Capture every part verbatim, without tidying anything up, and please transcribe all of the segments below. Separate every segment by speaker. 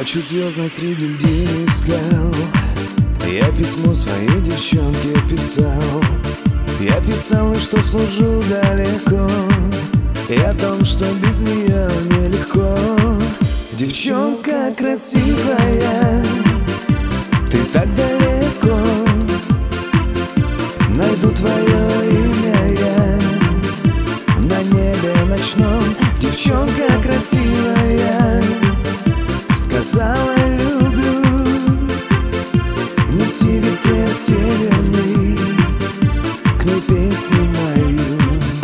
Speaker 1: Ночью звездной среди льдин искал, я письмо своей девчонке писал. Я писал, и что служу далеко, и о том, что без нее нелегко. Девчонка красивая, ты так далеко, найду твое имя я на небе ночном. Девчонка красивая, сказала люблю, неси ветер северный к ней песню мою.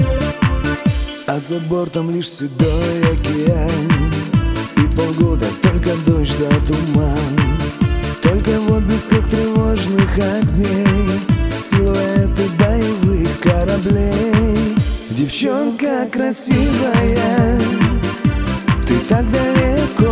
Speaker 1: А за бортом лишь седой океан, и полгода только дождь да туман. Только в отблесках тревожных огней силуэты боевых кораблей. Девчонка красивая, ты так далеко,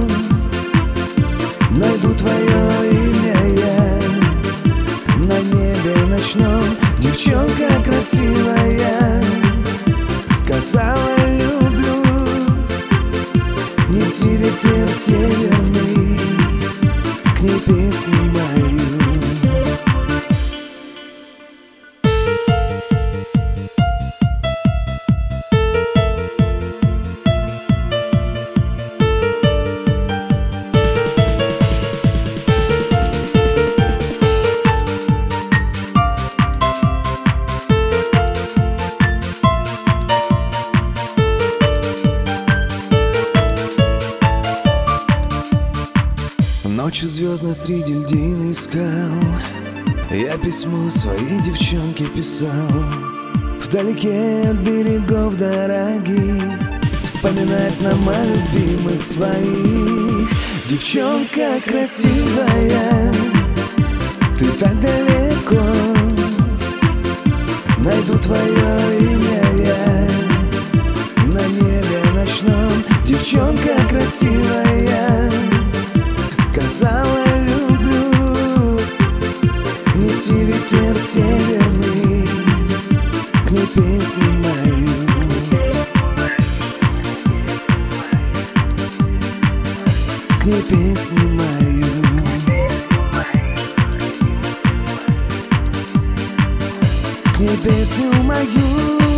Speaker 1: найду твое имя я на небе ночном. Девчонка красивая, сказала люблю, неси ветер северный к ней песню мою. Ночью звездной среди льдин искал, я письмо своей девчонке писал. Вдалеке от берегов дорогих вспоминать нам о любимых своих. Девчонка красивая, ты так далеко, найду твое имя я на небе ночном. Девчонка красивая, сказала люблю, неси ветер северный к ней песню мою. К ней песню мою. К ней песню мою.